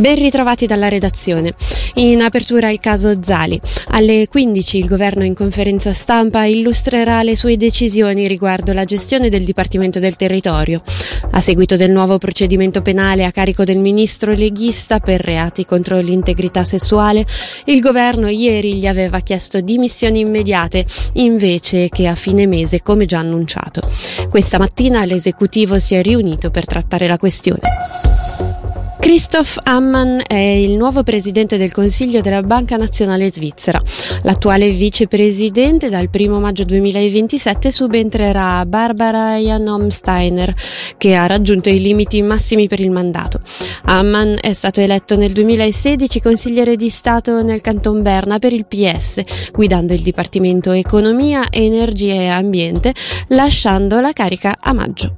Ben ritrovati dalla redazione. In apertura il caso Zali. Alle 15 il governo in conferenza stampa illustrerà le sue decisioni riguardo la gestione del Dipartimento del Territorio. A seguito del nuovo procedimento penale a carico del ministro leghista per reati contro l'integrità sessuale, il governo ieri gli aveva chiesto dimissioni immediate invece che a fine mese come già annunciato. Questa mattina l'esecutivo si è riunito per trattare la questione. Christoph Ammann è il nuovo presidente del Consiglio della Banca Nazionale Svizzera. L'attuale vicepresidente dal 1 maggio 2027 subentrerà Barbara Janomsteiner, che ha raggiunto i limiti massimi per il mandato. Ammann è stato eletto nel 2016 consigliere di Stato nel Canton Berna per il PS, guidando il Dipartimento Economia, Energia e Ambiente, lasciando la carica a maggio.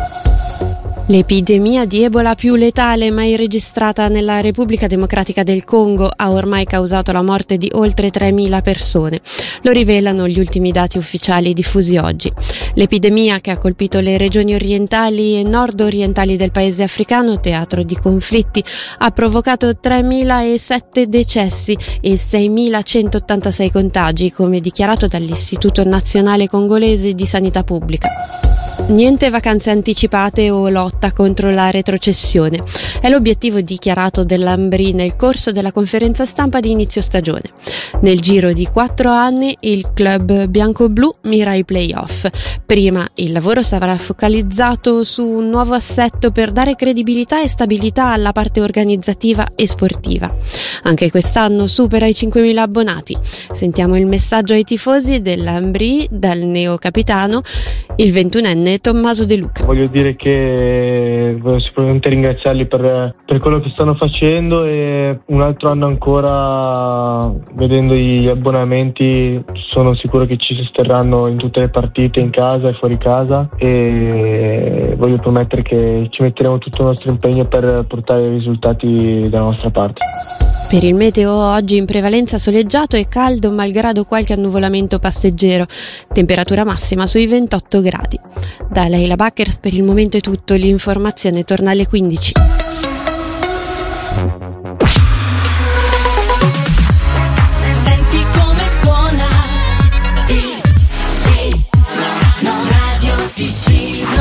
L'epidemia di Ebola più letale mai registrata nella Repubblica Democratica del Congo ha ormai causato la morte di oltre 3.000 persone. Lo rivelano gli ultimi dati ufficiali diffusi oggi. L'epidemia, che ha colpito le regioni orientali e nord-orientali del paese africano, teatro di conflitti, ha provocato 3.007 decessi e 6.186 contagi, come dichiarato dall'Istituto Nazionale Congolese di Sanità Pubblica. Niente vacanze anticipate o lotta contro la retrocessione. È l'obiettivo dichiarato dell'Ambri nel corso della conferenza stampa di inizio stagione. Nel giro di 4 anni il club bianco-blu mira ai play-off. Prima il lavoro sarà focalizzato su un nuovo assetto per dare credibilità e stabilità alla parte organizzativa e sportiva. Anche quest'anno supera i 5.000 abbonati. Sentiamo il messaggio ai tifosi dell'Ambri dal neocapitano, il 21enne Tommaso De Luca. Voglio dire che voglio sicuramente ringraziarli per quello che stanno facendo, e un altro anno ancora vedendo gli abbonamenti sono sicuro che ci sosterranno in tutte le partite, in casa e fuori casa, e voglio promettere che ci metteremo tutto il nostro impegno per portare i risultati dalla nostra parte. Per il meteo oggi in prevalenza soleggiato e caldo malgrado qualche annuvolamento passeggero, temperatura massima sui 28 gradi. Da Leila Backers per il momento è tutto, l'informazione torna alle 15.